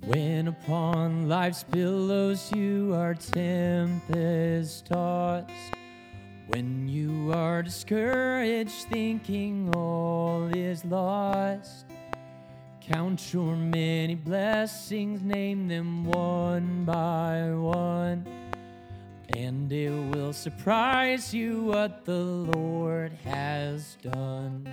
When upon life's billows you are tempest tossed, when you are discouraged thinking all is lost, count your many blessings, name them one by one, and it will surprise you what the Lord has done.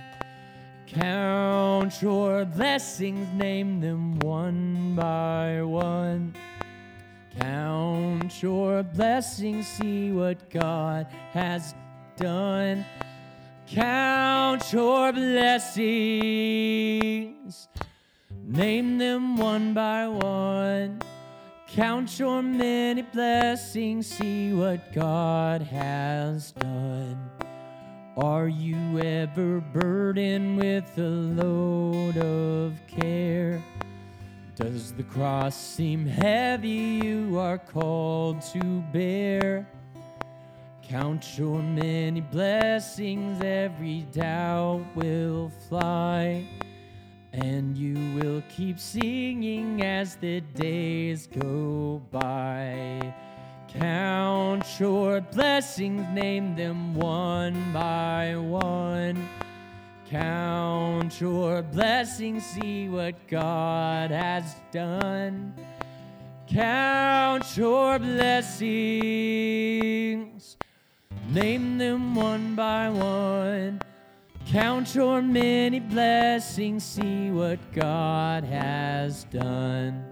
Count your blessings, name them one by one. Count your blessings, see what God has done. Count your blessings, name them one by one. Count your many blessings, see what God has done. Are you ever burdened with a load of care? Does the cross seem heavy you are called to bear? Count your many blessings, every doubt will fly, and you will keep singing as the days go by. Count your blessings, name them one by one. Count your blessings, see what God has done. Count your blessings, name them one by one. Count your many blessings, see what God has done.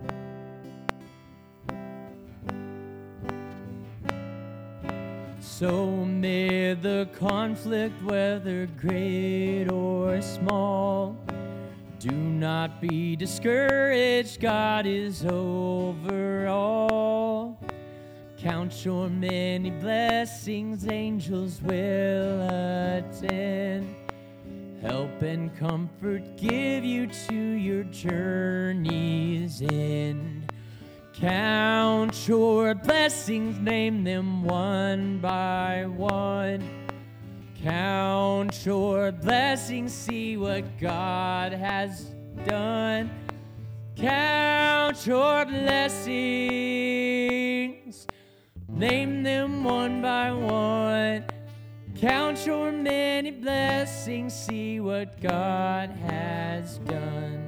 So amid the conflict, whether great or small, do not be discouraged, God is over all. Count your many blessings, angels will attend. Help and comfort give you to your journey's end. Count your blessings, name them one by one. Count your blessings, see what God has done. Count your blessings, name them one by one. Count your many blessings, see what God has done.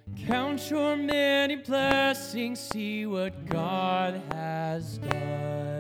Count your many blessings, see what God has done.